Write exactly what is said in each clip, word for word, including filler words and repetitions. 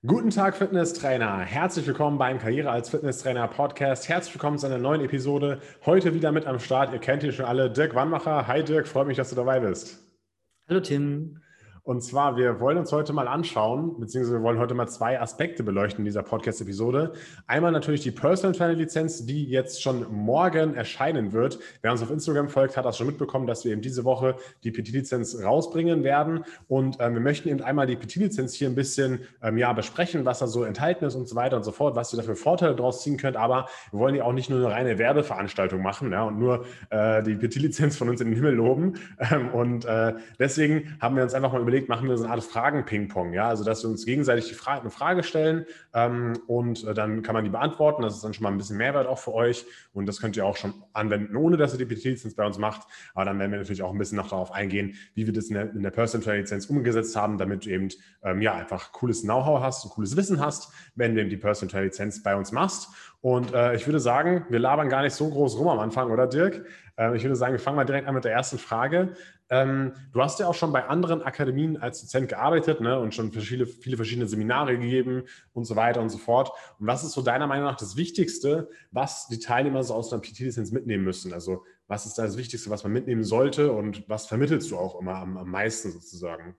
Guten Tag, Fitnesstrainer. Herzlich willkommen beim Karriere als Fitnesstrainer Podcast. Herzlich willkommen zu einer neuen Episode. Heute wieder mit am Start. Ihr kennt hier schon alle Dirk Wannmacher. Hi Dirk, freut mich, dass du dabei bist. Hallo Tim. Und zwar, wir wollen uns heute mal anschauen, beziehungsweise wir wollen heute mal zwei Aspekte beleuchten in dieser Podcast-Episode. Einmal natürlich die Personal Trainer Lizenz, die jetzt schon morgen erscheinen wird. Wer uns auf Instagram folgt, hat das schon mitbekommen, dass wir eben diese Woche die P T-Lizenz rausbringen werden. Und ähm, wir möchten eben einmal die P T-Lizenz hier ein bisschen ähm, ja, besprechen, was da so enthalten ist und so weiter und so fort, was ihr dafür Vorteile daraus ziehen könnt. Aber wir wollen ja auch nicht nur eine reine Werbeveranstaltung machen, ja, und nur äh, die P T-Lizenz von uns in den Himmel loben. Ähm, und äh, deswegen haben wir uns einfach mal überlegt, machen wir so eine Art Fragen-Ping-Pong, ja, also dass wir uns gegenseitig die Frage, eine Frage stellen ähm, und äh, dann kann man die beantworten. Das ist dann schon mal ein bisschen Mehrwert auch für euch und das könnt ihr auch schon anwenden, ohne dass ihr die P T-Lizenz bei uns macht. Aber dann werden wir natürlich auch ein bisschen noch darauf eingehen, wie wir das in der, in der Personal Trainer Lizenz umgesetzt haben, damit du eben ähm, ja einfach cooles Know-how hast, und cooles Wissen hast, wenn du eben die Personal Trainer Lizenz bei uns machst. Und äh, ich würde sagen, wir labern gar nicht so groß rum am Anfang, oder Dirk? Äh, ich würde sagen, wir fangen mal direkt an mit der ersten Frage. Ähm, du hast ja auch schon bei anderen Akademien als Dozent gearbeitet, ne, und schon viele, viele verschiedene Seminare gegeben und so weiter und so fort. Und was ist so deiner Meinung nach das Wichtigste, was die Teilnehmer so aus einer P T-Lizenz mitnehmen müssen? Also was ist da das Wichtigste, was man mitnehmen sollte und was vermittelst du auch immer am, am meisten sozusagen?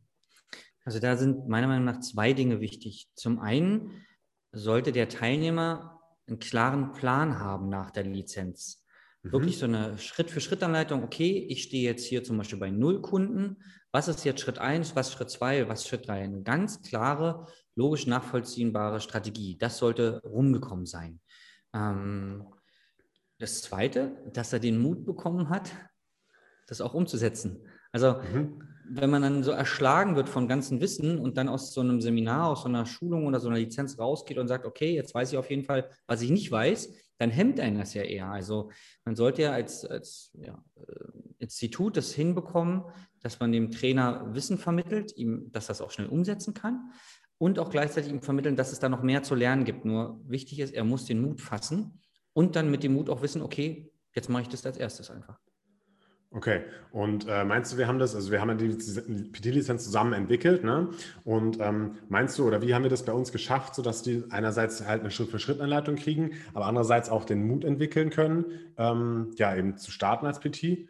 Also da sind meiner Meinung nach zwei Dinge wichtig. Zum einen sollte der Teilnehmer einen klaren Plan haben nach der Lizenz. Wirklich so Mhm. eine Schritt-für-Schritt-Anleitung. Okay, ich stehe jetzt hier zum Beispiel bei null Kunden. Was ist jetzt Schritt eins, was Schritt zwei, was Schritt drei? Eine ganz klare, logisch nachvollziehbare Strategie. Das sollte rumgekommen sein. Ähm, das Zweite, dass er den Mut bekommen hat, das auch umzusetzen. Also Mhm. wenn man dann so erschlagen wird von ganzem Wissen und dann aus so einem Seminar, aus so einer Schulung oder so einer Lizenz rausgeht und sagt, okay, jetzt weiß ich auf jeden Fall, was ich nicht weiß, dann hemmt einen das ja eher. Also man sollte ja als, als ja, Institut das hinbekommen, dass man dem Trainer Wissen vermittelt, ihm, dass das auch schnell umsetzen kann und auch gleichzeitig ihm vermitteln, dass es da noch mehr zu lernen gibt. Nur wichtig ist, er muss den Mut fassen und dann mit dem Mut auch wissen, okay, jetzt mache ich das als erstes einfach. Okay, und äh, meinst du, wir haben das, also wir haben ja die P T-Lizenz zusammen entwickelt, ne? Und ähm, meinst du, oder wie haben wir das bei uns geschafft, sodass die einerseits halt eine Schritt-für-Schritt-Anleitung kriegen, aber andererseits auch den Mut entwickeln können, ähm, ja, eben zu starten als P T?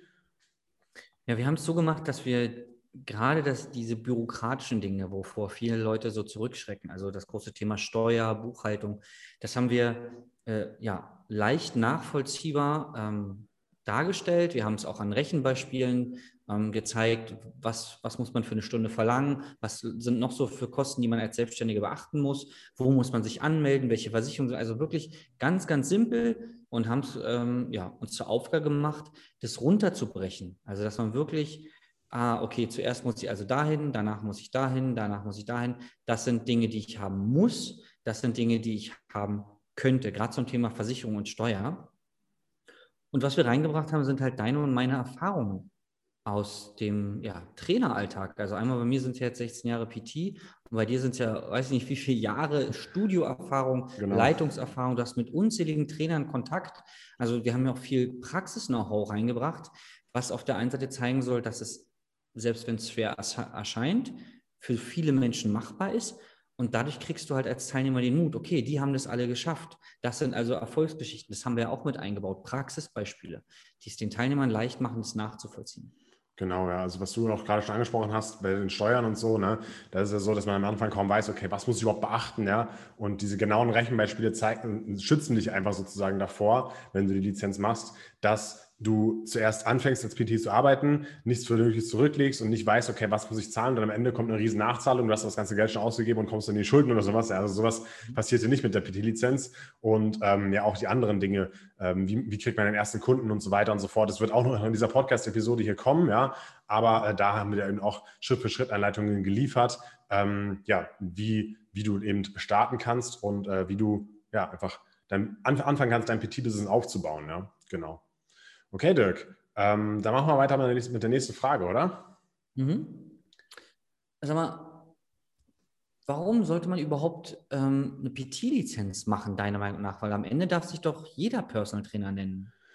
Ja, wir haben es so gemacht, dass wir gerade das, diese bürokratischen Dinge, wovor viele Leute so zurückschrecken, also das große Thema Steuer, Buchhaltung, das haben wir äh, ja leicht nachvollziehbar ähm, dargestellt. Wir haben es auch an Rechenbeispielen ähm, gezeigt, was, was muss man für eine Stunde verlangen, was sind noch so für Kosten, die man als Selbstständiger beachten muss, wo muss man sich anmelden, welche Versicherungen sind, also wirklich ganz, ganz simpel und haben es ähm, ja, uns zur Aufgabe gemacht, das runterzubrechen. Also, dass man wirklich, ah, okay, zuerst muss ich also dahin, danach muss ich dahin, danach muss ich dahin. Das sind Dinge, die ich haben muss. Das sind Dinge, die ich haben könnte, gerade zum Thema Versicherung und Steuer. Und was wir reingebracht haben, sind halt deine und meine Erfahrungen aus dem ja, Traineralltag. Also einmal bei mir sind es ja jetzt sechzehn Jahre P T und bei dir sind es ja, weiß ich nicht, wie viele Jahre Studioerfahrung, Genau. Leitungserfahrung, du hast mit unzähligen Trainern Kontakt. Also wir haben ja auch viel Praxis-Know-how reingebracht, was auf der einen Seite zeigen soll, dass es, selbst wenn es schwer erscheint, für viele Menschen machbar ist. Und dadurch kriegst du halt als Teilnehmer den Mut, okay, die haben das alle geschafft. Das sind also Erfolgsgeschichten. Das haben wir ja auch mit eingebaut. Praxisbeispiele, die es den Teilnehmern leicht machen, das nachzuvollziehen. Genau, ja. Also was du auch gerade schon angesprochen hast bei den Steuern und so, ne, da ist ja so, dass man am Anfang kaum weiß, okay, was muss ich überhaupt beachten, ja? Und diese genauen Rechenbeispiele zeigen, schützen dich einfach sozusagen davor, wenn du die Lizenz machst, dass du zuerst anfängst als P T zu arbeiten, nichts Vernünftiges zurücklegst und nicht weißt, okay, was muss ich zahlen, und am Ende kommt eine riesen Nachzahlung, du hast das ganze Geld schon ausgegeben und kommst dann in die Schulden oder sowas. Ja, also sowas passiert hier nicht mit der P T-Lizenz und ähm, ja auch die anderen Dinge, ähm, wie, wie kriegt man den ersten Kunden und so weiter und so fort. Das wird auch noch in dieser Podcast-Episode hier kommen, ja, aber äh, da haben wir eben auch Schritt-für-Schritt-Anleitungen geliefert, ähm, ja, wie, wie du eben starten kannst und äh, wie du ja einfach dann anfangen kannst, dein P T-Business aufzubauen, ja, genau. Okay, Dirk, ähm, dann machen wir weiter mit der nächsten, mit der nächsten Frage, oder? Mhm. Sag mal, warum sollte man überhaupt ähm, eine P T-Lizenz machen, deiner Meinung nach? Weil am Ende darf sich doch jeder Personal Trainer nennen.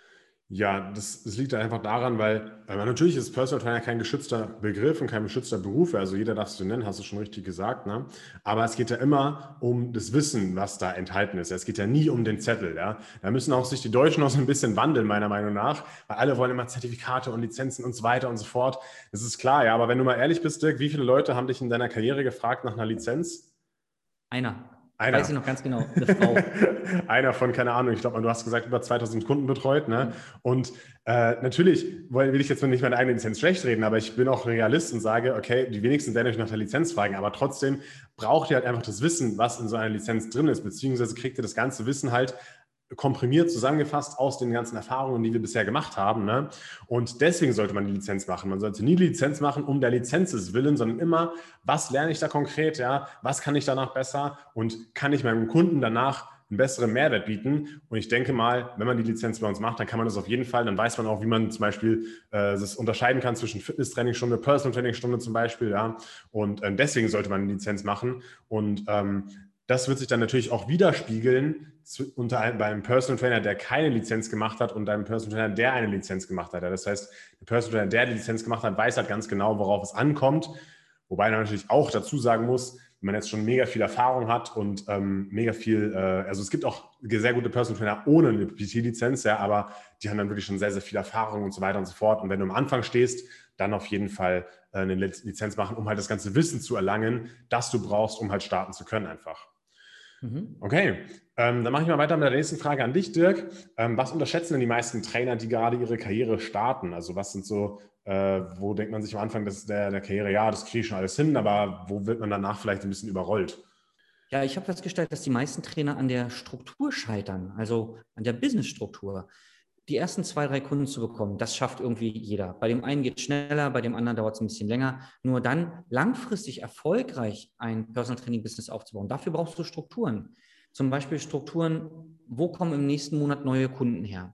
Ja, das, das liegt einfach daran, weil äh, natürlich ist Personal Trainer kein geschützter Begriff und kein geschützter Beruf. Also jeder darf es so nennen, hast du schon richtig gesagt. Ne? Aber es geht ja immer um das Wissen, was da enthalten ist. Es geht ja nie um den Zettel. Ja? Da müssen auch sich die Deutschen noch so ein bisschen wandeln, meiner Meinung nach, weil alle wollen immer Zertifikate und Lizenzen und so weiter und so fort. Das ist klar, ja. Aber wenn du mal ehrlich bist, Dirk, wie viele Leute haben dich in deiner Karriere gefragt nach einer Lizenz? Einer. Weiß Einer. ich noch ganz genau, eine Frau. Einer von, keine Ahnung, ich glaube, du hast gesagt, über zweitausend Kunden betreut. Ne? Mhm. Und äh, natürlich will ich jetzt nicht meine eigene Lizenz schlecht reden, aber ich bin auch Realist und sage, okay, die wenigsten werden euch nach der Lizenz fragen, aber trotzdem braucht ihr halt einfach das Wissen, was in so einer Lizenz drin ist, beziehungsweise kriegt ihr das ganze Wissen halt komprimiert zusammengefasst aus den ganzen Erfahrungen, die wir bisher gemacht haben. Ne? Und deswegen sollte man die Lizenz machen. Man sollte nie die Lizenz machen um der Lizenzes willen, sondern immer, was lerne ich da konkret, ja? Was kann ich danach besser und kann ich meinem Kunden danach einen besseren Mehrwert bieten? Und ich denke mal, wenn man die Lizenz bei uns macht, dann kann man das auf jeden Fall, dann weiß man auch, wie man zum Beispiel äh, das unterscheiden kann zwischen Fitness-Trainingsstunde, Personal-Trainingsstunde zum Beispiel, ja. Und äh, deswegen sollte man eine Lizenz machen. Und ähm, das wird sich dann natürlich auch widerspiegeln zu, unter einem, bei einem Personal Trainer, der keine Lizenz gemacht hat und einem Personal Trainer, der eine Lizenz gemacht hat. Das heißt, der Personal Trainer, der die Lizenz gemacht hat, weiß halt ganz genau, worauf es ankommt. Wobei man natürlich auch dazu sagen muss, wenn man jetzt schon mega viel Erfahrung hat und ähm, mega viel, äh, also es gibt auch sehr gute Personal Trainer ohne eine P T-Lizenz, ja, aber die haben dann wirklich schon sehr, sehr viel Erfahrung und so weiter und so fort. Und wenn du am Anfang stehst, dann auf jeden Fall äh, eine Lizenz machen, um halt das ganze Wissen zu erlangen, das du brauchst, um halt starten zu können einfach. Mhm. Okay, ähm, dann mache ich mal weiter mit der nächsten Frage an dich, Dirk. Ähm, was unterschätzen denn die meisten Trainer, die gerade ihre Karriere starten? Also was sind so, äh, wo denkt man sich am Anfang des, der, der Karriere, ja, das kriege ich schon alles hin, aber wo wird man danach vielleicht ein bisschen überrollt? Ja, ich habe festgestellt, dass die meisten Trainer an der Struktur scheitern, also an der Businessstruktur. Die ersten zwei, drei Kunden zu bekommen, das schafft irgendwie jeder. Bei dem einen geht es schneller, bei dem anderen dauert es ein bisschen länger. Nur dann langfristig erfolgreich ein Personal Training Business aufzubauen, dafür brauchst du Strukturen. Zum Beispiel Strukturen, wo kommen im nächsten Monat neue Kunden her?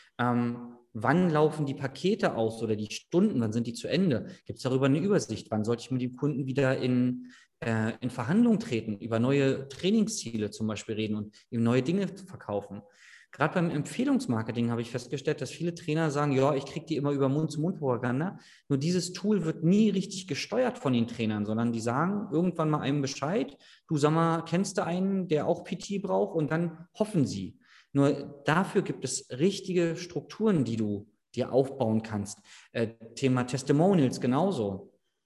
Ähm, wann laufen die Pakete aus oder die Stunden, wann sind die zu Ende? Gibt es darüber eine Übersicht? Wann sollte ich mit dem Kunden wieder in, äh, in Verhandlung treten, über neue Trainingsziele zum Beispiel reden und ihm neue Dinge verkaufen? Gerade beim Empfehlungsmarketing habe ich festgestellt, dass viele Trainer sagen, ja, ich kriege die immer über Mund-zu-Mund-Propaganda. Nur dieses Tool wird nie richtig gesteuert von den Trainern, sondern die sagen irgendwann mal einem Bescheid, du sag mal, kennst du einen, der auch P T braucht? Und dann hoffen sie. Nur dafür gibt es richtige Strukturen, die du dir aufbauen kannst. Äh, Thema Testimonials genauso.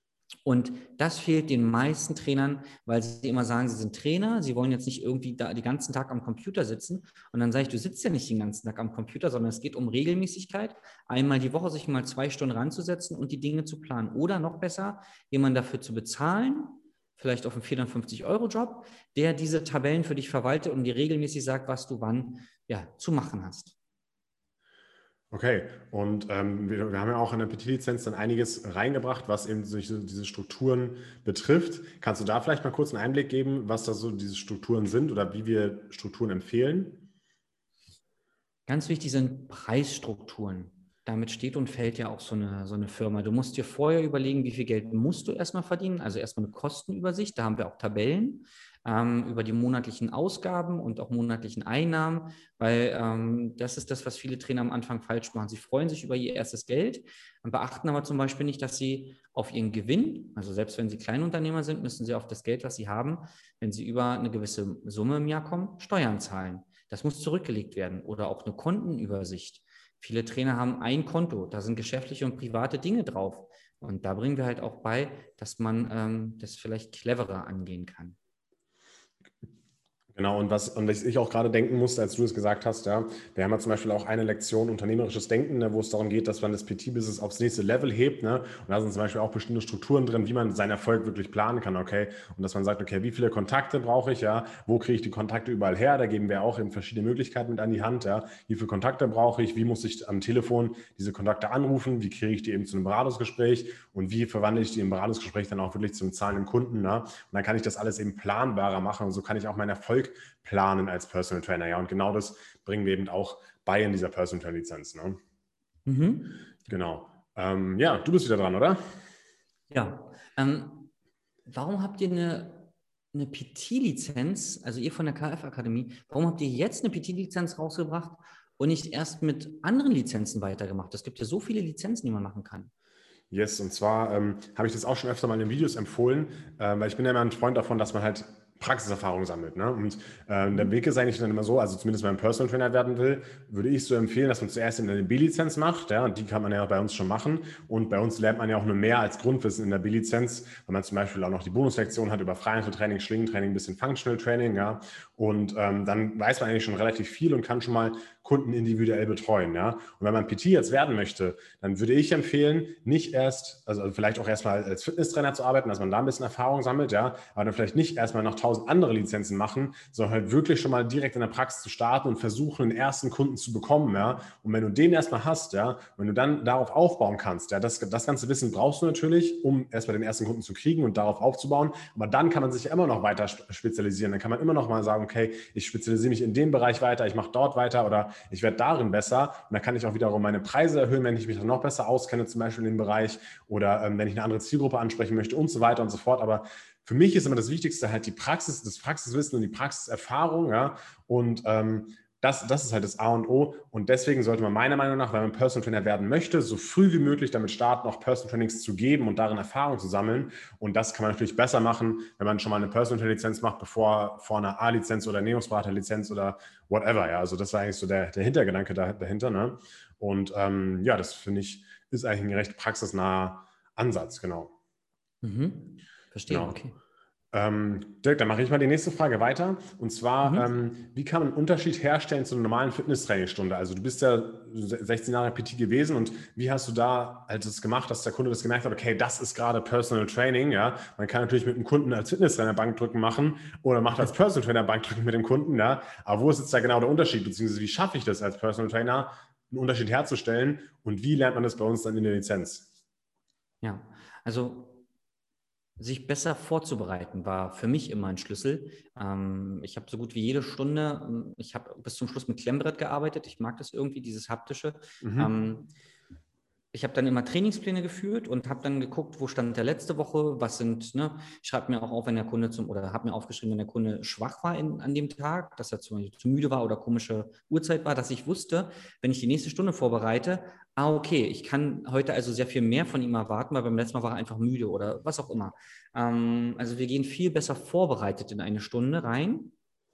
Und das fehlt den meisten Trainern, weil sie immer sagen, sie sind Trainer, sie wollen jetzt nicht irgendwie da den ganzen Tag am Computer sitzen. Und dann sage ich, du sitzt ja nicht den ganzen Tag am Computer, sondern es geht um Regelmäßigkeit, einmal die Woche sich mal zwei Stunden ranzusetzen und die Dinge zu planen. Oder noch besser, jemanden dafür zu bezahlen, vielleicht auf einen vierhundertfünfzig-Euro-Job, der diese Tabellen für dich verwaltet und dir regelmäßig sagt, was du wann ja, zu machen hast. Okay, und ähm, wir, wir haben ja auch in der P T-Lizenz dann einiges reingebracht, was eben solche, diese Strukturen betrifft. Kannst du da vielleicht mal kurz einen Einblick geben, was da so diese Strukturen sind oder wie wir Strukturen empfehlen? Ganz wichtig sind Preisstrukturen. Damit steht und fällt ja auch so eine, so eine Firma. Du musst dir vorher überlegen, wie viel Geld musst du erstmal verdienen. Also erstmal eine Kostenübersicht. Da haben wir auch Tabellen ähm, über die monatlichen Ausgaben und auch monatlichen Einnahmen, weil ähm, das ist das, was viele Trainer am Anfang falsch machen. Sie freuen sich über ihr erstes Geld, beachten aber zum Beispiel nicht, dass sie auf ihren Gewinn, also selbst wenn sie Kleinunternehmer sind, müssen sie auf das Geld, was sie haben, wenn sie über eine gewisse Summe im Jahr kommen, Steuern zahlen. Das muss zurückgelegt werden oder auch eine Kontenübersicht. Viele Trainer haben ein Konto, da sind geschäftliche und private Dinge drauf. Und da bringen wir halt auch bei, dass man ähm, das vielleicht cleverer angehen kann. Genau, und was, und was ich auch gerade denken musste, als du es gesagt hast, ja, wir haben ja zum Beispiel auch eine Lektion unternehmerisches Denken, ne, wo es darum geht, dass man das P T-Business aufs nächste Level hebt, ne? Und da sind zum Beispiel auch bestimmte Strukturen drin, wie man seinen Erfolg wirklich planen kann, okay? Und dass man sagt, okay, wie viele Kontakte brauche ich, ja? Wo kriege ich die Kontakte überall her? Da geben wir auch eben verschiedene Möglichkeiten mit an die Hand, ja? Wie viele Kontakte brauche ich? Wie muss ich am Telefon diese Kontakte anrufen? Wie kriege ich die eben zu einem Beratungsgespräch? Und wie verwandle ich die im Beratungsgespräch dann auch wirklich zum zahlenden Kunden, ne? Und dann kann ich das alles eben planbarer machen und so kann ich auch meinen Erfolg planen als Personal Trainer. Ja, und genau das bringen wir eben auch bei in dieser Personal Trainer Lizenz. Ne? Mhm. Genau. Ähm, ja, du bist wieder dran, oder? Ja. Ähm, warum habt ihr eine, eine P T-Lizenz, also ihr von der K F-Akademie, warum habt ihr jetzt eine P T-Lizenz rausgebracht und nicht erst mit anderen Lizenzen weitergemacht? Es gibt ja so viele Lizenzen, die man machen kann. Yes, und zwar ähm, habe ich das auch schon öfter mal in den Videos empfohlen, äh, weil ich bin ja immer ein Freund davon, dass man halt Praxiserfahrung sammelt. Ne? Und äh, der Weg ist eigentlich dann immer so, also zumindest wenn man Personal Trainer werden will, würde ich so empfehlen, dass man zuerst eine B-Lizenz macht, ja, und die kann man ja bei uns schon machen. Und bei uns lernt man ja auch nur mehr als Grundwissen in der B-Lizenz, weil man zum Beispiel auch noch die Bonuslektion hat über Freihandeltraining, Schlingentraining, ein bisschen Functional Training, ja. Und ähm, dann weiß man eigentlich schon relativ viel und kann schon mal Kunden individuell betreuen, ja. Und wenn man P T jetzt werden möchte, dann würde ich empfehlen, nicht erst, also vielleicht auch erstmal als Fitnesstrainer zu arbeiten, dass man da ein bisschen Erfahrung sammelt, ja, aber dann vielleicht nicht erstmal noch tausend andere Lizenzen machen, sondern halt wirklich schon mal direkt in der Praxis zu starten und versuchen, den ersten Kunden zu bekommen, ja. Und wenn du den erstmal hast, ja, wenn du dann darauf aufbauen kannst, ja, das, das ganze Wissen brauchst du natürlich, um erstmal den ersten Kunden zu kriegen und darauf aufzubauen, aber dann kann man sich immer noch weiter spezialisieren, dann kann man immer noch mal sagen, okay, ich spezialisiere mich in dem Bereich weiter, ich mache dort weiter oder ich werde darin besser und dann kann ich auch wiederum meine Preise erhöhen, wenn ich mich dann noch besser auskenne, zum Beispiel in dem Bereich oder ähm, wenn ich eine andere Zielgruppe ansprechen möchte und so weiter und so fort. Aber für mich ist immer das Wichtigste halt die Praxis, das Praxiswissen und die Praxiserfahrung, ja, und ähm, Das, das ist halt das A und O und deswegen sollte man meiner Meinung nach, wenn man Personal Trainer werden möchte, so früh wie möglich damit starten, auch Personal Trainings zu geben und darin Erfahrung zu sammeln. Und das kann man natürlich besser machen, wenn man schon mal eine Personal Trainer Lizenz macht, bevor vor einer A-Lizenz oder Ernährungsberater Lizenz oder whatever. Ja, also das war eigentlich so der, der Hintergedanke da, dahinter. Ne? Und ähm, ja, das finde ich, ist eigentlich ein recht praxisnaher Ansatz, genau. Mhm. Verstehe, Genau. okay. Ähm, Dirk, dann mache ich mal die nächste Frage weiter. Und zwar, Mhm. ähm, wie kann man einen Unterschied herstellen zu einer normalen Fitnesstrainingsstunde? Also du bist ja sechzehn Jahre P T gewesen und wie hast du da halt das gemacht, dass der Kunde das gemerkt hat, okay, das ist gerade Personal Training, ja? Man kann natürlich mit einem Kunden als Fitnesstrainer Bankdrücken machen oder macht als Personal Trainer Bankdrücken mit dem Kunden, ja? Aber wo ist jetzt da genau der Unterschied? Beziehungsweise wie schaffe ich das als Personal Trainer, einen Unterschied herzustellen und wie lernt man das bei uns dann in der Lizenz? Ja, also sich besser vorzubereiten war für mich immer ein Schlüssel. Ähm, ich habe so gut wie jede Stunde, ähm, ich habe bis zum Schluss mit Klemmbrett gearbeitet. Ich mag das irgendwie, dieses haptische. Mhm. Ähm, ich habe dann immer Trainingspläne geführt und habe dann geguckt, wo stand der letzte Woche, was sind, ne, ich schreibe mir auch auf, wenn der Kunde zum, oder habe mir aufgeschrieben, wenn der Kunde schwach war in, an dem Tag, dass er zum Beispiel zu müde war oder komische Uhrzeit war, dass ich wusste, wenn ich die nächste Stunde vorbereite, ah, okay, ich kann heute also sehr viel mehr von ihm erwarten, weil beim letzten Mal war er einfach müde oder was auch immer. Ähm, also wir gehen viel besser vorbereitet in eine Stunde rein.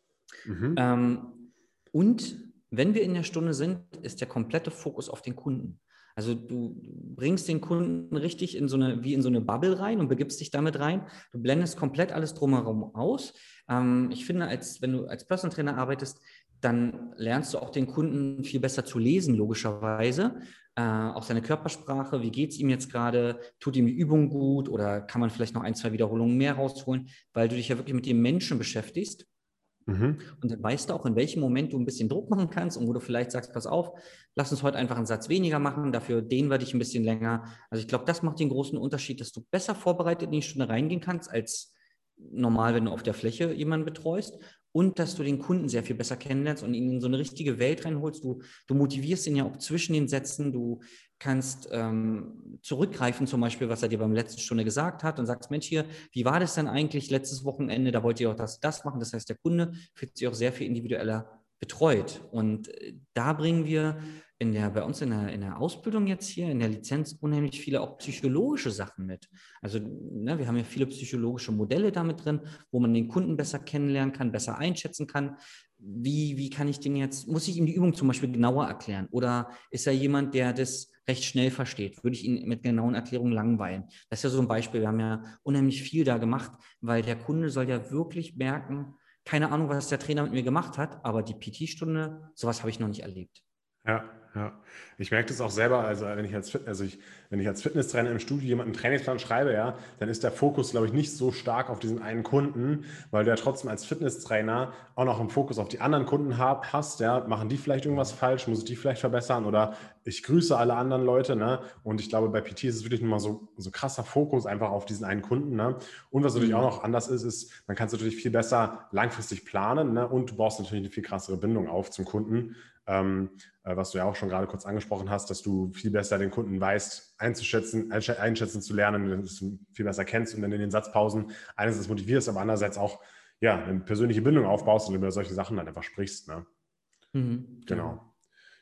Mhm. Ähm, und wenn wir in der Stunde sind, ist der komplette Fokus auf den Kunden. Also du bringst den Kunden richtig in so eine, wie in so eine Bubble rein und begibst dich damit rein. Du blendest komplett alles drumherum aus. Ähm, ich finde, als, wenn du als Personal Trainer arbeitest, dann lernst du auch den Kunden viel besser zu lesen, logischerweise. Äh, auch seine Körpersprache, wie geht es ihm jetzt gerade, tut ihm die Übung gut oder kann man vielleicht noch ein, zwei Wiederholungen mehr rausholen, weil du dich ja wirklich mit dem Menschen beschäftigst. Mhm. Und dann weißt du auch, in welchem Moment du ein bisschen Druck machen kannst und wo du vielleicht sagst, pass auf, lass uns heute einfach einen Satz weniger machen, dafür dehnen wir dich ein bisschen länger. Also ich glaube, das macht den großen Unterschied, dass du besser vorbereitet in die Stunde reingehen kannst, als normal, wenn du auf der Fläche jemanden betreust. Und dass du den Kunden sehr viel besser kennenlernst und ihn in so eine richtige Welt reinholst. Du, du motivierst ihn ja auch zwischen den Sätzen. Du kannst ähm, zurückgreifen, zum Beispiel, was er dir beim letzten Stunde gesagt hat und sagst, Mensch, hier, wie war das denn eigentlich letztes Wochenende? Da wollt ihr auch das, das machen. Das heißt, der Kunde fühlt sich auch sehr viel individueller betreut. Und äh, da bringen wir in der, bei uns in der, in der Ausbildung jetzt hier, in der Lizenz, unheimlich viele auch psychologische Sachen mit. Also ne, wir haben ja viele psychologische Modelle damit drin, wo man den Kunden besser kennenlernen kann, besser einschätzen kann. Wie, wie kann ich den jetzt, muss ich ihm die Übung zum Beispiel genauer erklären? Oder ist er jemand, der das recht schnell versteht? Würde ich ihn mit genauen Erklärungen langweilen? Das ist ja so ein Beispiel. Wir haben ja unheimlich viel da gemacht, weil der Kunde soll ja wirklich merken, keine Ahnung, was der Trainer mit mir gemacht hat, aber die P T-Stunde, sowas habe ich noch nicht erlebt. Ja, ja. Ich merke das auch selber, also wenn ich als Fit, also ich, wenn ich als Fitnesstrainer im Studio jemanden einen Trainingsplan schreibe, ja, dann ist der Fokus, glaube ich, nicht so stark auf diesen einen Kunden, weil du ja trotzdem als Fitnesstrainer auch noch einen Fokus auf die anderen Kunden hab, hast, ja, machen die vielleicht irgendwas falsch, muss ich die vielleicht verbessern oder ich grüße alle anderen Leute, ne? Und ich glaube, bei P T ist es wirklich nochmal so, so krasser Fokus einfach auf diesen einen Kunden, ne? Und was natürlich auch Mhm. noch anders ist, ist, man kann es natürlich viel besser langfristig planen, ne? Und du baust natürlich eine viel krassere Bindung auf zum Kunden. Ähm, was du ja auch schon gerade kurz angesprochen hast, dass du viel besser den Kunden weißt, einzuschätzen, einschätzen zu lernen, dass du viel besser kennst und dann in den Satzpausen einerseits motivierst, aber andererseits auch ja, eine persönliche Bindung aufbaust und über solche Sachen dann einfach sprichst. Ne? Mhm. Ja. Genau.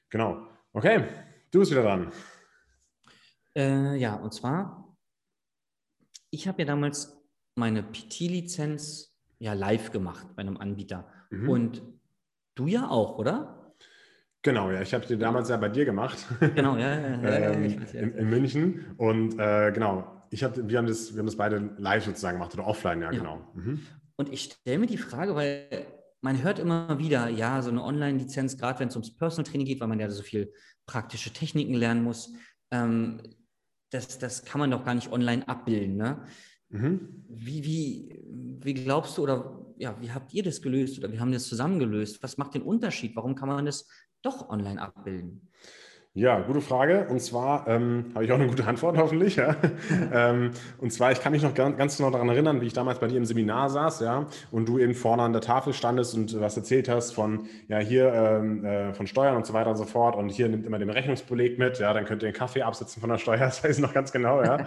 Genau. Okay, du bist wieder dran. Äh, ja, und zwar, ich habe ja damals meine P T-Lizenz ja live gemacht bei einem Anbieter. Mhm. Und du ja auch, oder? Genau, ja, ich habe die damals ja bei dir gemacht, Genau, ja, ja, ja, ja, ja, ich ähm, weiß ja. in, in München. Und äh, genau, ich hab, wir, haben das, wir haben das beide live sozusagen gemacht oder offline, ja, Ja. genau. Mhm. Und ich stelle mir die Frage, weil man hört immer wieder, ja, so eine Online-Lizenz, gerade wenn es ums Personal Training geht, weil man ja so viel praktische Techniken lernen muss, ähm, das, das kann man doch gar nicht online abbilden. Ne? Mhm. Wie, wie, wie glaubst du oder ja, wie habt ihr das gelöst oder wie haben wir das zusammen gelöst? Was macht den Unterschied? Warum kann man das doch online abbilden? Ja, gute Frage. Und zwar ähm, habe ich auch eine gute Antwort, hoffentlich. Ja. ähm, und zwar, ich kann mich noch ganz, ganz genau daran erinnern, wie ich damals bei dir im Seminar saß, ja, und du eben vorne an der Tafel standest und was erzählt hast von, ja, hier ähm, äh, von Steuern und so weiter und so fort. Und hier nimmt immer den Rechnungsbeleg mit, ja, dann könnt ihr den Kaffee absetzen von der Steuer, das weiß ich noch ganz genau, ja.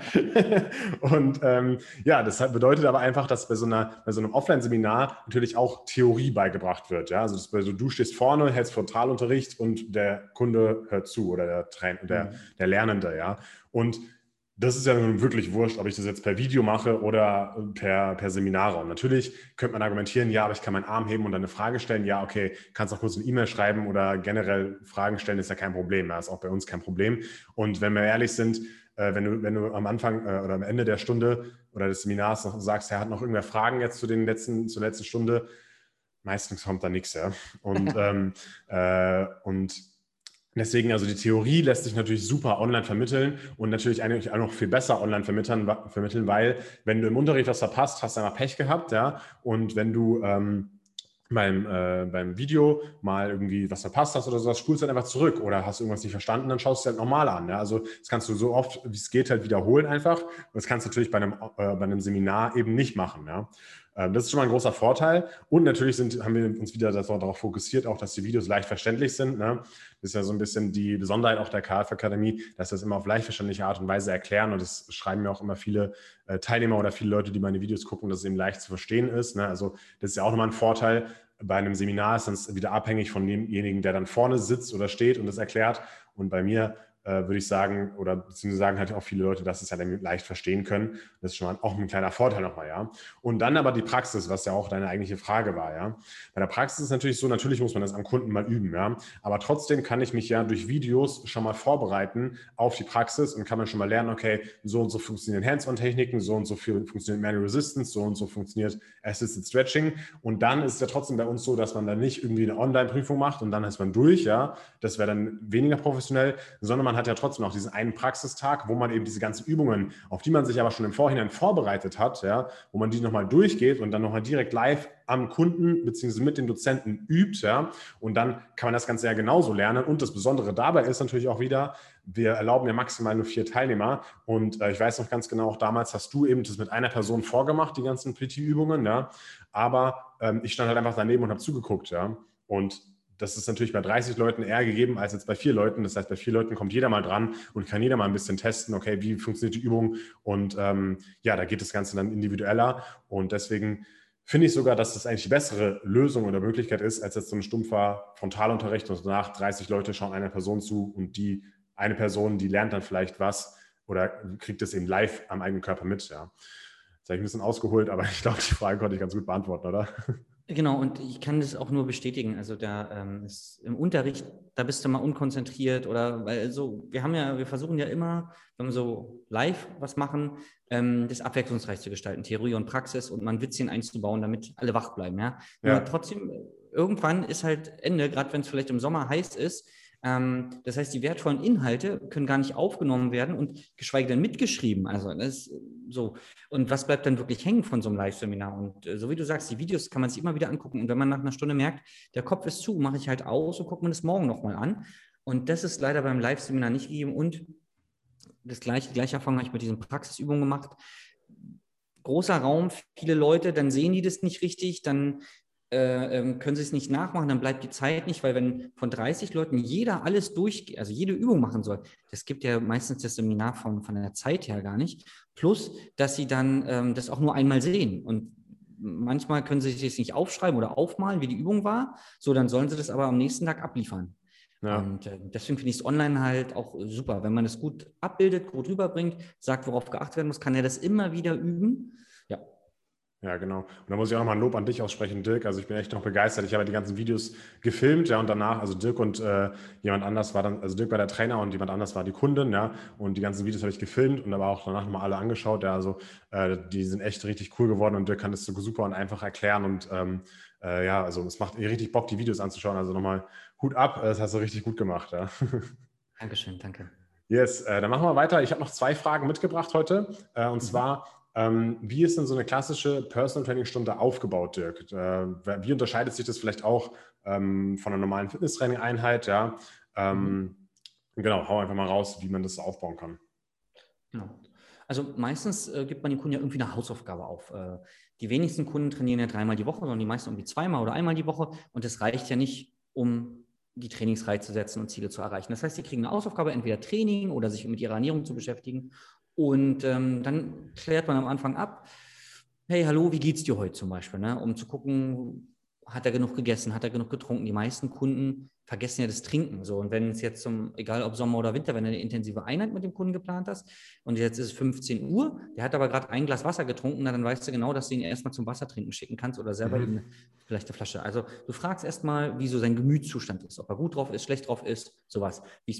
und ähm, ja, das bedeutet aber einfach, dass bei so, einer, bei so einem Offline-Seminar natürlich auch Theorie beigebracht wird, ja. Also, das, also du stehst vorne, hältst Frontalunterricht und der Kunde hört zu oder der, Train der, Mhm. der Lernende, ja. Und das ist ja nun wirklich wurscht, ob ich das jetzt per Video mache oder per, per Seminarraum. Natürlich könnte man argumentieren, ja, aber ich kann meinen Arm heben und dann eine Frage stellen. Ja, okay, kannst auch kurz eine E-Mail schreiben oder generell Fragen stellen, ist ja kein Problem. Das ist auch bei uns kein Problem. Und wenn wir ehrlich sind, äh, wenn, du, wenn du am Anfang äh, oder am Ende der Stunde oder des Seminars noch sagst, er hat noch irgendwer Fragen jetzt zu den letzten, zur letzten Stunde, meistens kommt da nichts, ja. Und, ähm, äh, und deswegen, also die Theorie lässt sich natürlich super online vermitteln und natürlich eigentlich auch noch viel besser online vermitteln, vermitteln, weil wenn du im Unterricht was verpasst, hast du einfach Pech gehabt, ja. Und wenn du ähm, beim, äh, beim Video mal irgendwie was verpasst hast oder sowas, spulst du halt einfach zurück oder hast irgendwas nicht verstanden, dann schaust du halt nochmal an. Ja? Also das kannst du so oft, wie es geht, halt wiederholen einfach. Und das kannst du natürlich bei einem, äh, bei einem Seminar eben nicht machen. Ja? Ähm, das ist schon mal ein großer Vorteil. Und natürlich sind, haben wir uns wieder darauf fokussiert, auch, dass die Videos leicht verständlich sind. Ne? Das ist ja so ein bisschen die Besonderheit auch der K F Akademie, dass wir das immer auf leicht verständliche Art und Weise erklären. Und das schreiben mir auch immer viele äh, Teilnehmer oder viele Leute, die meine Videos gucken, dass es eben leicht zu verstehen ist. Ne? Also das ist ja auch nochmal ein Vorteil. Bei einem Seminar ist es wieder abhängig von demjenigen, der dann vorne sitzt oder steht und das erklärt. Und bei mir äh, würde ich sagen, oder beziehungsweise sagen halt auch viele Leute, dass sie es halt leicht verstehen können. Das ist schon mal auch ein kleiner Vorteil nochmal, ja. Und dann aber die Praxis, was ja auch deine eigentliche Frage war, ja. Bei der Praxis ist es natürlich so, natürlich muss man das am Kunden mal üben, ja. Aber trotzdem kann ich mich ja durch Videos schon mal vorbereiten auf die Praxis und kann man schon mal lernen, okay, so und so funktionieren Hands-on-Techniken, so und so funktioniert Manual Resistance, so und so funktioniert Assisted Stretching. Und dann ist es ja trotzdem bei uns so, dass man dann nicht irgendwie eine Online-Prüfung macht und dann ist man durch, ja. Das wäre dann weniger professionell, sondern man hat ja trotzdem auch diesen einen Praxistag, wo man eben diese ganzen Übungen, auf die man sich aber schon im Vorhinein vorbereitet hat, ja, wo man die nochmal durchgeht und dann nochmal direkt live am Kunden bzw. mit den Dozenten übt, ja, und dann kann man das Ganze ja genauso lernen. Und das Besondere dabei ist natürlich auch wieder, wir erlauben ja maximal nur vier Teilnehmer und äh, ich weiß noch ganz genau, auch damals hast du eben das mit einer Person vorgemacht, die ganzen P T-Übungen, ja, aber ähm, ich stand halt einfach daneben und habe zugeguckt, ja, und das ist natürlich bei dreißig Leuten eher gegeben als jetzt bei vier Leuten. Das heißt, bei vier Leuten kommt jeder mal dran und kann jeder mal ein bisschen testen, okay, wie funktioniert die Übung? Und ähm, ja, da geht das Ganze dann individueller. Und deswegen finde ich sogar, dass das eigentlich die bessere Lösung oder Möglichkeit ist, als jetzt so ein stumpfer Frontalunterricht und danach dreißig Leute schauen einer Person zu und die eine Person, die lernt dann vielleicht was oder kriegt es eben live am eigenen Körper mit. Ja. Jetzt habe ich ein bisschen ausgeholt, aber ich glaube, die Frage konnte ich ganz gut beantworten, oder? Genau, und ich kann das auch nur bestätigen. Also da ähm, ist im Unterricht, da bist du mal unkonzentriert oder weil so, wir haben ja, wir versuchen ja immer, wenn wir so live was machen, ähm, das abwechslungsreich zu gestalten, Theorie und Praxis und mal ein Witzchen einzubauen, damit alle wach bleiben, ja. Ja. Nur trotzdem, irgendwann ist halt Ende, gerade wenn es vielleicht im Sommer heiß ist. Ähm, das heißt, die wertvollen Inhalte können gar nicht aufgenommen werden und geschweige denn mitgeschrieben. Also das ist so. Und was bleibt dann wirklich hängen von so einem Live-Seminar? Und äh, so wie du sagst, die Videos kann man sich immer wieder angucken. Und wenn man nach einer Stunde merkt, der Kopf ist zu, mache ich halt aus und gucke mir das morgen nochmal an. Und das ist leider beim Live-Seminar nicht gegeben. Und das gleiche, die gleiche Erfahrung habe ich mit diesen Praxisübungen gemacht. Großer Raum, viele Leute, dann sehen die das nicht richtig, dann äh, können sie es nicht nachmachen, dann bleibt die Zeit nicht, weil wenn von dreißig Leuten jeder alles durch, also jede Übung machen soll, das gibt ja meistens das Seminar von, von der Zeit her gar nicht, plus, dass sie dann ähm, das auch nur einmal sehen und manchmal können sie sich das nicht aufschreiben oder aufmalen, wie die Übung war, so, dann sollen sie das aber am nächsten Tag abliefern. Ja. Und äh, deswegen finde ich es online halt auch super. Wenn man es gut abbildet, gut rüberbringt, sagt, worauf geachtet werden muss, kann er das immer wieder üben. Ja. Ja, genau. Und da muss ich auch nochmal ein Lob an dich aussprechen, Dirk. Also ich bin echt noch begeistert. Ich habe die ganzen Videos gefilmt, ja, und danach, also Dirk und äh, jemand anders war dann, also Dirk war der Trainer und jemand anders war die Kundin, ja, und die ganzen Videos habe ich gefilmt und aber auch danach nochmal alle angeschaut, ja, also äh, die sind echt richtig cool geworden und Dirk kann das so super und einfach erklären und ähm, äh, ja, also es macht richtig Bock, die Videos anzuschauen. Also nochmal Hut ab, das hast du richtig gut gemacht, ja. Dankeschön, danke. Yes, äh, dann machen wir weiter. Ich habe noch zwei Fragen mitgebracht heute. Äh, und mhm. zwar, ähm, wie ist denn so eine klassische Personal Training Stunde aufgebaut, Dirk? Äh, wie unterscheidet sich das vielleicht auch ähm, von einer normalen Fitnesstraining Einheit? Ja? Ähm, mhm. Genau, hau einfach mal raus, wie man das aufbauen kann. Genau. Also meistens äh, gibt man den Kunden ja irgendwie eine Hausaufgabe auf. Äh, die wenigsten Kunden trainieren ja dreimal die Woche, sondern die meisten irgendwie zweimal oder einmal die Woche. Und das reicht ja nicht, um die Trainingsreihe zu setzen und Ziele zu erreichen. Das heißt, sie kriegen eine Hausaufgabe, entweder Training oder sich mit ihrer Ernährung zu beschäftigen. Und ähm, dann klärt man am Anfang ab, hey, hallo, wie geht's dir heute zum Beispiel? Ne? Um zu gucken, hat er genug gegessen, hat er genug getrunken? Die meisten Kunden vergessen ja das Trinken. So. Und wenn es jetzt zum, egal ob Sommer oder Winter, wenn du eine intensive Einheit mit dem Kunden geplant hast und jetzt ist es fünfzehn Uhr, der hat aber gerade ein Glas Wasser getrunken, na, dann weißt du genau, dass du ihn erstmal zum Wassertrinken schicken kannst oder selber mhm. ihm vielleicht eine Flasche. Also du fragst erstmal, wie so sein Gemütszustand ist, ob er gut drauf ist, schlecht drauf ist, sowas,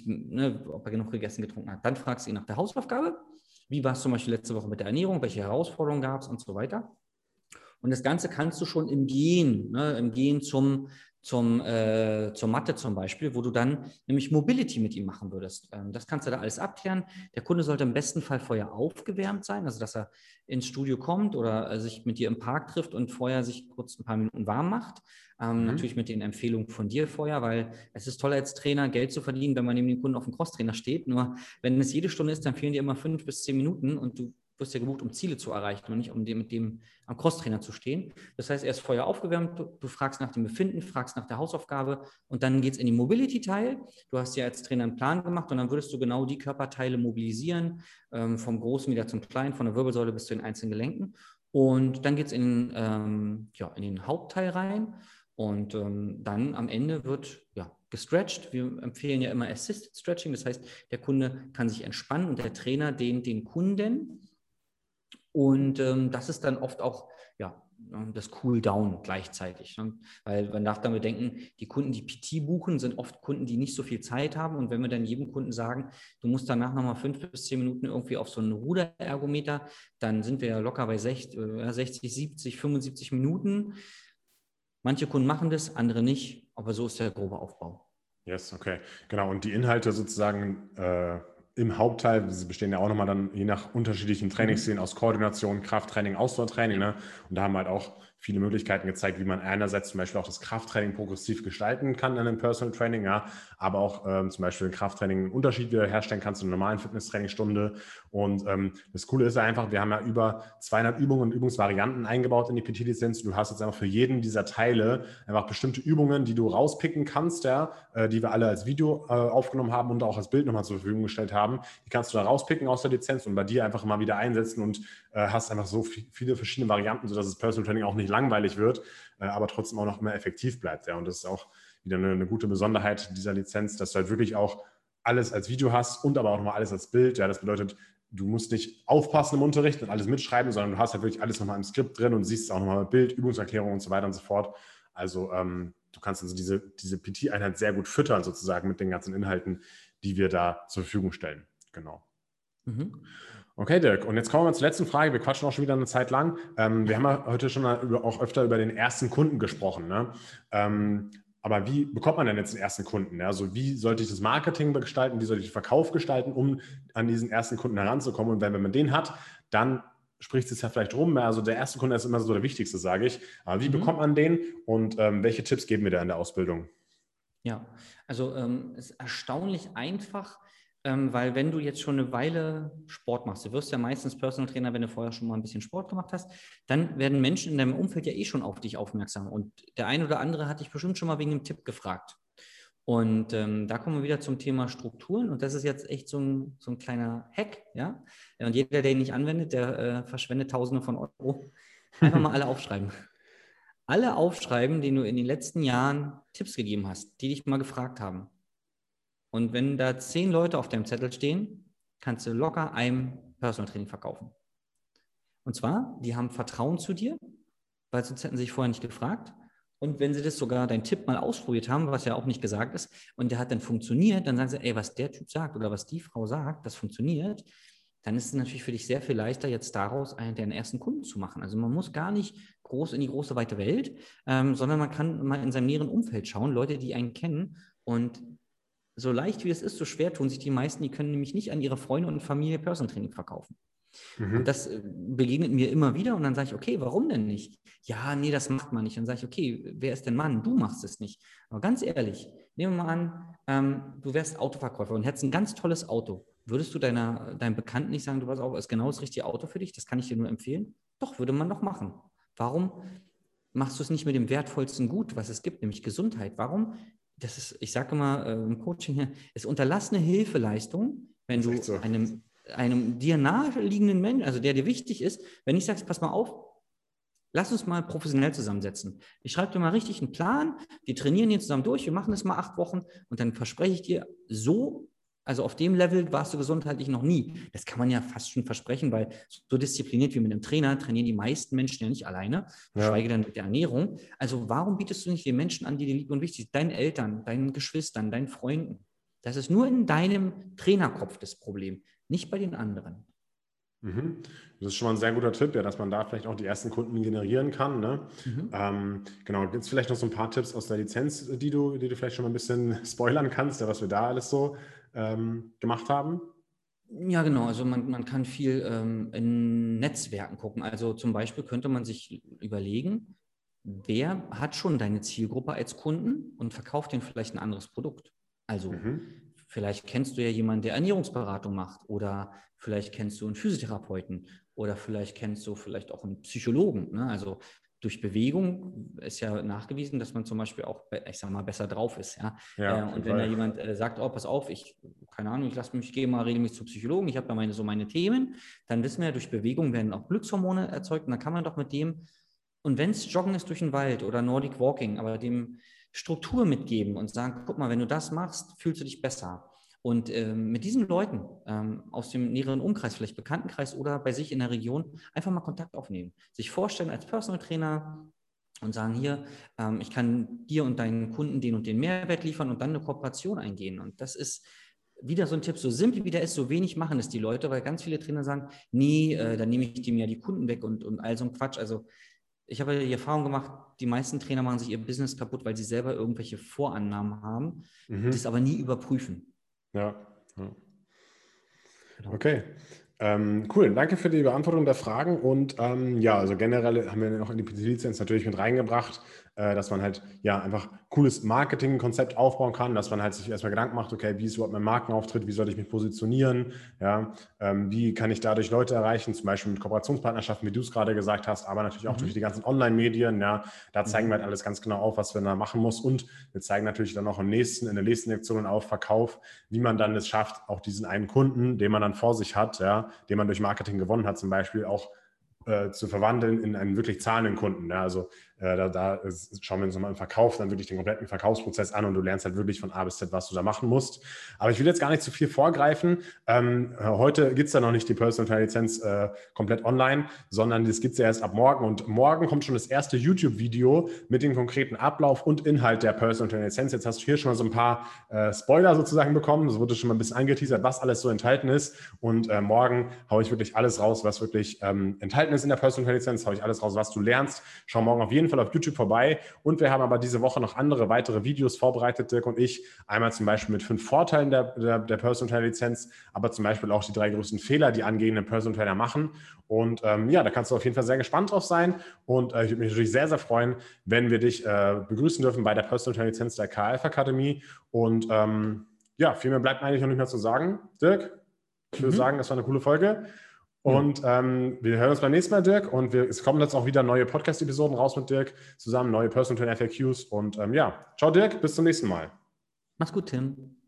ne, ob er genug gegessen, getrunken hat. Dann fragst du ihn nach der Hausaufgabe. Wie war es zum Beispiel letzte Woche mit der Ernährung? Welche Herausforderungen gab es und so weiter? Und das Ganze kannst du schon im Gehen, ne, im Gehen zum, zum, äh, zur Mathe zum Beispiel, wo du dann nämlich Mobility mit ihm machen würdest. Ähm, das kannst du da alles abklären. Der Kunde sollte im besten Fall vorher aufgewärmt sein, also dass er ins Studio kommt oder äh, sich mit dir im Park trifft und vorher sich kurz ein paar Minuten warm macht. Ähm, mhm. Natürlich mit den Empfehlungen von dir vorher, weil es ist toll als Trainer, Geld zu verdienen, wenn man neben dem Kunden auf dem Crosstrainer steht. Nur wenn es jede Stunde ist, dann fehlen dir immer fünf bis zehn Minuten und du wirst ja gebucht, um Ziele zu erreichen und nicht um dem, mit dem am Crosstrainer zu stehen. Das heißt, er ist vorher aufgewärmt, du, du fragst nach dem Befinden, fragst nach der Hausaufgabe und dann geht es in die Mobility-Teil. Du hast ja als Trainer einen Plan gemacht und dann würdest du genau die Körperteile mobilisieren, ähm, vom Großen wieder zum Kleinen, von der Wirbelsäule bis zu den einzelnen Gelenken. Und dann geht es in, ähm, ja, in den Hauptteil rein und ähm, dann am Ende wird ja, gestretcht. Wir empfehlen ja immer Assisted Stretching, das heißt, der Kunde kann sich entspannen und der Trainer dehnt den Kunden. Und ähm, das ist dann oft auch ja, das Cool-Down gleichzeitig. Ne? Weil man darf dann bedenken, die Kunden, die P T buchen, sind oft Kunden, die nicht so viel Zeit haben. Und wenn wir dann jedem Kunden sagen, du musst danach nochmal fünf bis zehn Minuten irgendwie auf so einen Ruderergometer, dann sind wir ja locker bei sechzig, siebzig, fünfundsiebzig Minuten. Manche Kunden machen das, andere nicht. Aber so ist der grobe Aufbau. Yes, okay. Genau. Und die Inhalte sozusagen äh im Hauptteil, sie bestehen ja auch nochmal dann je nach unterschiedlichen Trainingsszenen aus Koordination, Krafttraining, Ausdauertraining. Ne? Und da haben wir halt auch viele Möglichkeiten gezeigt, wie man einerseits zum Beispiel auch das Krafttraining progressiv gestalten kann in einem Personal Training, ja, aber auch ähm, zum Beispiel Krafttraining einen Unterschied wieder herstellen kannst zu einer normalen Fitnesstrainingsstunde. Und ähm, das Coole ist einfach, wir haben ja über zweihundert Übungen und Übungsvarianten eingebaut in die P T-Lizenz. Du hast jetzt einfach für jeden dieser Teile einfach bestimmte Übungen, die du rauspicken kannst, ja, äh, die wir alle als Video äh, aufgenommen haben und auch als Bild nochmal zur Verfügung gestellt haben. Die kannst du da rauspicken aus der Lizenz und bei dir einfach mal wieder einsetzen und äh, hast einfach so viel, viele verschiedene Varianten, sodass das Personal Training auch nicht langweilig wird, äh, aber trotzdem auch noch immer effektiv bleibt. Ja. Und das ist auch wieder eine, eine gute Besonderheit dieser Lizenz, dass du halt wirklich auch alles als Video hast und aber auch nochmal alles als Bild. Ja. Das bedeutet, du musst nicht aufpassen im Unterricht und alles mitschreiben, sondern du hast halt wirklich alles nochmal im Skript drin und siehst es auch nochmal mit Bild, Übungserklärung und so weiter und so fort. Also ähm, du kannst also diese, diese P T-Einheit sehr gut füttern sozusagen mit den ganzen Inhalten, die wir da zur Verfügung stellen. Genau. Mhm. Okay, Dirk. Und jetzt kommen wir mal zur letzten Frage. Wir quatschen auch schon wieder eine Zeit lang. Ähm, wir haben ja heute schon über, auch öfter über den ersten Kunden gesprochen. Ne? Ähm, aber wie bekommt man denn jetzt den ersten Kunden? Also wie sollte ich das Marketing gestalten? Wie sollte ich den Verkauf gestalten, um an diesen ersten Kunden heranzukommen? Und wenn, wenn man den hat, dann spricht es ja vielleicht rum. Also der erste Kunde ist immer so der wichtigste, sage ich. Aber wie mhm. bekommt man den und ähm, welche Tipps geben wir da in der Ausbildung? Ja, also ähm, es ist erstaunlich einfach, ähm, weil wenn du jetzt schon eine Weile Sport machst, du wirst ja meistens Personal Trainer, wenn du vorher schon mal ein bisschen Sport gemacht hast, dann werden Menschen in deinem Umfeld ja eh schon auf dich aufmerksam. Und der eine oder andere hat dich bestimmt schon mal wegen einem Tipp gefragt. Und ähm, da kommen wir wieder zum Thema Strukturen. Und das ist jetzt echt so ein, so ein kleiner Hack, ja. Und jeder, der ihn nicht anwendet, der äh, verschwendet Tausende von Euro. Einfach mal alle aufschreiben. Alle aufschreiben, denen du in den letzten Jahren Tipps gegeben hast, die dich mal gefragt haben. Und wenn da zehn Leute auf deinem Zettel stehen, kannst du locker einem Personal Training verkaufen. Und zwar, die haben Vertrauen zu dir, weil sonst hätten sie sich vorher nicht gefragt. Und wenn sie das sogar, deinen Tipp mal ausprobiert haben, was ja auch nicht gesagt ist, und der hat dann funktioniert, dann sagen sie, ey, was der Typ sagt oder was die Frau sagt, das funktioniert, dann ist es natürlich für dich sehr viel leichter, jetzt daraus einen deiner ersten Kunden zu machen. Also man muss gar nicht groß in die große, weite Welt, ähm, sondern man kann mal in seinem näheren Umfeld schauen, Leute, die einen kennen. Und so leicht wie es ist, so schwer tun sich die meisten, die können nämlich nicht an ihre Freunde und Familie Personal Training verkaufen. Mhm. Und das begegnet mir immer wieder und dann sage ich, okay, warum denn nicht? Ja, nee, das macht man nicht. Dann sage ich, okay, wer ist denn Mann? Du machst es nicht. Aber ganz ehrlich, nehmen wir mal an, ähm, du wärst Autoverkäufer und hättest ein ganz tolles Auto. Würdest du deiner, deinem Bekannten nicht sagen, du pass auf, ist genau das richtige Auto für dich? Das kann ich dir nur empfehlen? Doch, würde man doch machen. Warum machst du es nicht mit dem wertvollsten Gut, was es gibt, nämlich Gesundheit? Warum? Das ist, ich sage immer äh, im Coaching hier, ist unterlassene Hilfeleistung, wenn du so. einem einem dir naheliegenden Menschen, also der dir wichtig ist, wenn ich sage, pass mal auf, lass uns mal professionell zusammensetzen. Ich schreibe dir mal richtig einen Plan, wir trainieren hier zusammen durch, wir machen das mal acht Wochen und dann verspreche ich dir, so, also auf dem Level warst du gesundheitlich noch nie. Das kann man ja fast schon versprechen, weil so diszipliniert wie mit einem Trainer trainieren die meisten Menschen ja nicht alleine, geschweige ja. denn mit der Ernährung. Also warum bietest du nicht den Menschen an, die dir lieb und wichtig sind, deinen Eltern, deinen Geschwistern, deinen Freunden? Das ist nur in deinem Trainerkopf das Problem, nicht bei den anderen. Mhm. Das ist schon mal ein sehr guter Tipp, ja, dass man da vielleicht auch die ersten Kunden generieren kann. Ne? Mhm. Ähm, genau, gibt es vielleicht noch so ein paar Tipps aus der Lizenz, die du, die du vielleicht schon mal ein bisschen spoilern kannst, ja, was wir da alles so ähm, gemacht haben? Ja, genau. Also man, man kann viel ähm, in Netzwerken gucken. Also zum Beispiel könnte man sich überlegen, wer hat schon deine Zielgruppe als Kunden und verkauft denen vielleicht ein anderes Produkt. Also mhm. vielleicht kennst du ja jemanden, der Ernährungsberatung macht oder vielleicht kennst du einen Physiotherapeuten oder vielleicht kennst du vielleicht auch einen Psychologen. Ne? Also durch Bewegung ist ja nachgewiesen, dass man zum Beispiel auch, ich sag mal, besser drauf ist. Ja? Ja, äh, und wenn da jemand äh, sagt, oh, pass auf, ich, keine Ahnung, ich lasse mich, ich gehe mal regelmäßig zu Psychologen, ich habe da meine, so meine Themen, dann wissen wir ja, durch Bewegung werden auch Glückshormone erzeugt und dann kann man doch mit dem, und wenn es Joggen ist durch den Wald oder Nordic Walking, aber dem Struktur mitgeben und sagen, guck mal, wenn du das machst, fühlst du dich besser. Und ähm, mit diesen Leuten ähm, aus dem näheren Umkreis, vielleicht Bekanntenkreis oder bei sich in der Region, einfach mal Kontakt aufnehmen. Sich vorstellen als Personal Trainer und sagen, hier, ähm, ich kann dir und deinen Kunden den und den Mehrwert liefern und dann eine Kooperation eingehen. Und das ist wieder so ein Tipp, so simpel wie der ist, so wenig machen es die Leute, weil ganz viele Trainer sagen, nee, äh, dann nehme ich dem ja die Kunden weg und, und all so ein Quatsch. Also ich habe die Erfahrung gemacht, die meisten Trainer machen sich ihr Business kaputt, weil sie selber irgendwelche Vorannahmen haben, mhm. das aber nie überprüfen. Ja, ja. Genau. Okay, ähm, cool. Danke für die Beantwortung der Fragen. Und ähm, ja, also generell haben wir noch in die P T-Lizenz natürlich mit reingebracht, äh, dass man halt ja einfach cooles Marketingkonzept aufbauen kann, dass man halt sich erstmal Gedanken macht, okay, wie ist überhaupt mein Markenauftritt, wie soll ich mich positionieren, ja, ähm, wie kann ich dadurch Leute erreichen, zum Beispiel mit Kooperationspartnerschaften, wie du es gerade gesagt hast, aber natürlich auch mhm. durch die ganzen Online-Medien, ja, da zeigen mhm. wir halt alles ganz genau auf, was wir da machen muss und wir zeigen natürlich dann auch im nächsten, in der nächsten Lektion auf Verkauf, wie man dann es schafft, auch diesen einen Kunden, den man dann vor sich hat, ja, den man durch Marketing gewonnen hat, zum Beispiel auch äh, zu verwandeln in einen wirklich zahlenden Kunden. Ja, also äh, da, da schauen wir uns nochmal im Verkauf dann wirklich den kompletten Verkaufsprozess an und du lernst halt wirklich von A bis Z, was du da machen musst. Aber ich will jetzt gar nicht zu viel vorgreifen. Ähm, heute gibt es ja noch nicht die Personal Trainer Lizenz äh, komplett online, sondern das gibt es ja erst ab morgen und morgen kommt schon das erste YouTube-Video mit dem konkreten Ablauf und Inhalt der Personal Trainer Lizenz. Jetzt hast du hier schon mal so ein paar äh, Spoiler sozusagen bekommen. Das wurde schon mal ein bisschen angeteasert, was alles so enthalten ist und äh, morgen haue ich wirklich alles raus, was wirklich ähm, enthalten ist in der Personal Trainer Lizenz, haue ich alles raus, was du lernst. Schau morgen auf jeden Fall auf YouTube vorbei und wir haben aber diese Woche noch andere weitere Videos vorbereitet, Dirk und ich. Einmal zum Beispiel mit fünf Vorteilen der, der, der Personal Trainer Lizenz, aber zum Beispiel auch die drei größten Fehler, die angehende Personal Trainer machen. Und ähm, ja, da kannst du auf jeden Fall sehr gespannt drauf sein und äh, ich würde mich natürlich sehr, sehr freuen, wenn wir dich äh, begrüßen dürfen bei der Personal Trainer Lizenz der K F Akademie. Und ähm, ja, viel mehr bleibt eigentlich noch nicht mehr zu sagen. Dirk, ich würde mhm. sagen, das war eine coole Folge. Und ähm, wir hören uns beim nächsten Mal, Dirk. Und wir, es kommen jetzt auch wieder neue Podcast-Episoden raus mit Dirk zusammen, neue Personal Trainer F A Qs. Und ähm, ja, ciao Dirk, bis zum nächsten Mal. Mach's gut, Tim.